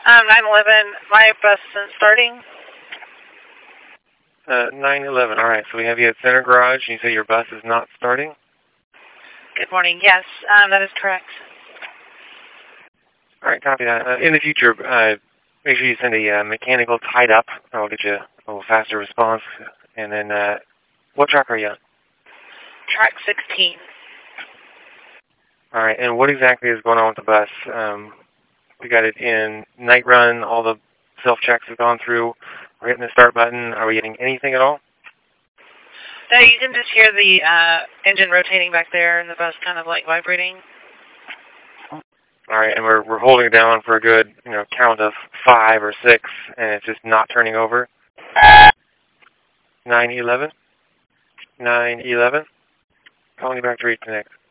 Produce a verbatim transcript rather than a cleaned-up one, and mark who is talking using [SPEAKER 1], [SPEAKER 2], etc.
[SPEAKER 1] Um, nine eleven, my bus isn't starting.
[SPEAKER 2] Uh, nine eleven, all right. So we have you at Center Garage, and you say your bus is not starting?
[SPEAKER 1] Good morning. Yes, um, that is correct.
[SPEAKER 2] All right, copy that. Uh, in the future, uh, make sure you send a uh, mechanical tied up. That'll get you a little faster response. And then, uh, what track are you on?
[SPEAKER 1] Track sixteen.
[SPEAKER 2] All right, and what exactly is going on with the bus? Um, we got it in night run. All the self-checks have gone through. We're hitting the start button. Are we getting anything at all?
[SPEAKER 1] No, you can just hear the uh, engine rotating back there and the bus kind of like vibrating.
[SPEAKER 2] All right, and we're we're holding it down for a good, you know, count of five or six, and it's just not turning over. Nine eleven. Nine eleven. Calling you back to reconnect.